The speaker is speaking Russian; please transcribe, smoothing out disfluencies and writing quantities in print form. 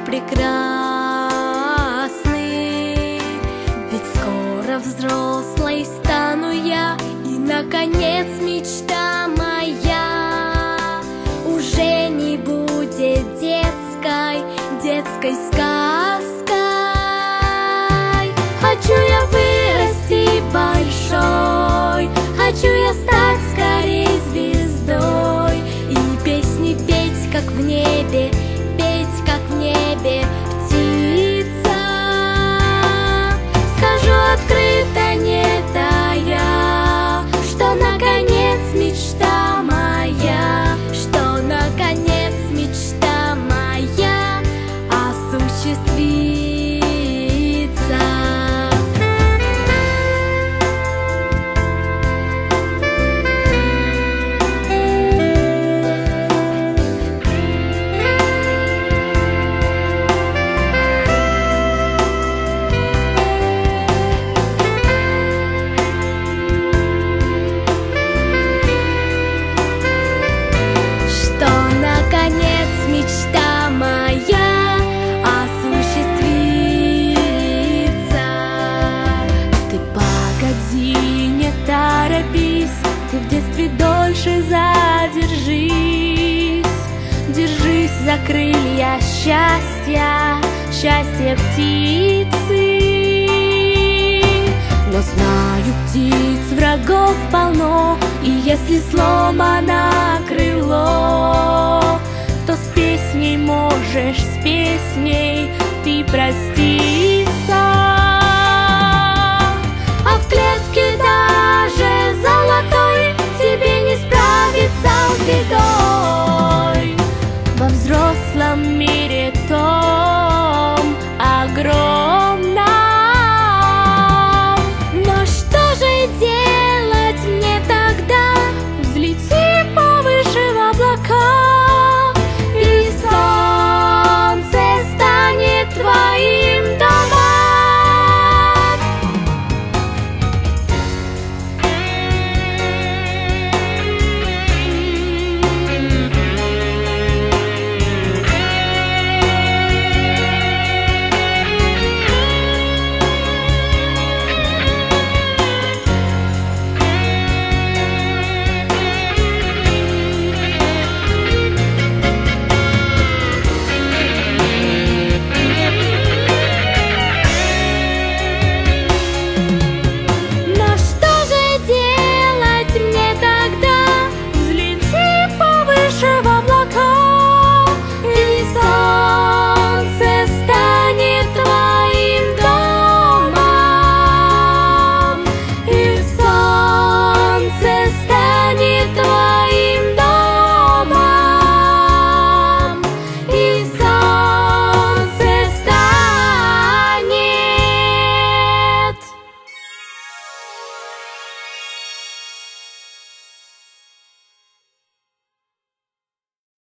прекрасный. Ведь скоро взрослой стану я, и, наконец, мечта моя уже не будет детской сказкой. Хочу я вырасти большой, хочу я стать скорей звездой и песни петь, как в небе, петь, как в небе птица. Скажу открыто, не тая, что наконец мечта моя, что наконец мечта моя осуществится. Мечта моя осуществится. Ты погоди, не торопись, ты в детстве дольше задержись. Держись за крылья счастья, счастья птицы. Но знаю, птиц врагов полно, и если сломано крыло,